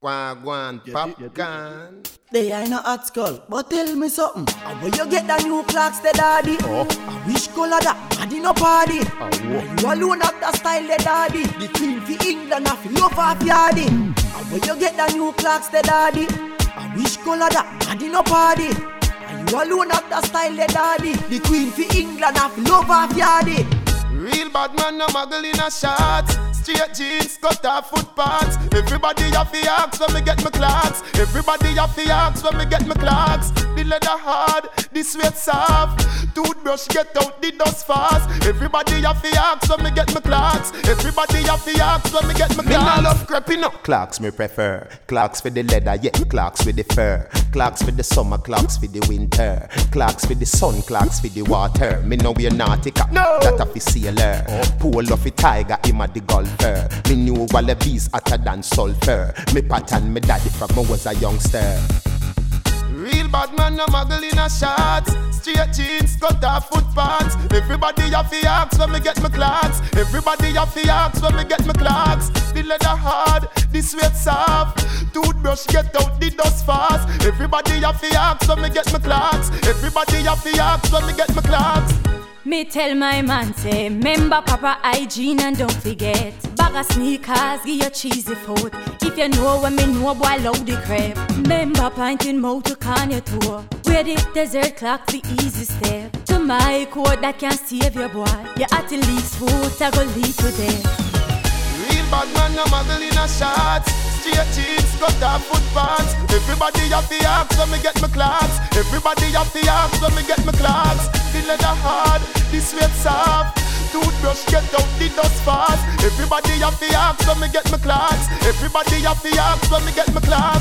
Wagwan, popcorn. They ain't no hot skull, but tell me something. How will you get the new clocks, the daddy? Oh. I wish color that body no party. Oh, You alone have the style, the daddy. The queen for England, I feel love off yardy. How will you get the new clocks, the daddy? I wish color that body no party. You alone have the style, the daddy. The queen for England, I feel love off yardy. Real bad man, no muggle in a shorts. Straight jeans, cut off foot pants. Everybody have to ask when me get my clocks. Everybody have to ask when me get my clocks. The leather hard, the sweat soft. Toothbrush get out the dust fast. Everybody have to ask when me get my clocks. Everybody have to ask when me get my clocks. Me nah love creeping up. Clocks me prefer. Clocks for the leather, yeah. Clocks with the fur. Clocks for the summer, clocks for the winter. Clocks for the sun, clocks for the water. Me know we're nautica, no. That a fi sailor. Pull off a tiger, him a the golfer. Me knew wallabies hotter than sulfur. Me pattern me daddy from I was a youngster. Real bad man, no muggle in a shorts. Straight jeans, cut off foot pants. Everybody have to ask when me get my clocks. Everybody have to ask when me get my clocks. The leather hard, the sweat soft. Toothbrush get out the dust fast. Everybody have to ask when me get my clocks. Everybody have to ask when me get my clocks. Me tell my man say, remember proper hygiene and don't forget. Bag of sneakers, give your cheesy food. If you know what me know, boy, love the crap. Remember pointing mouth to can your toe. Where the desert clock the easy step. To my code that can save your boy. Your athlete's foot, I go lead to death. Real bad man, no muggle in a shorts. Straight jeans, cut off foot pants. Everybody have to ask when me get my clocks. Everybody have to ask when me get my clocks. The leather hard, the sweat soft. Toothbrush get out the dust fast. Everybody have to ask when me get my clocks. Everybody have to ask when me get my clocks.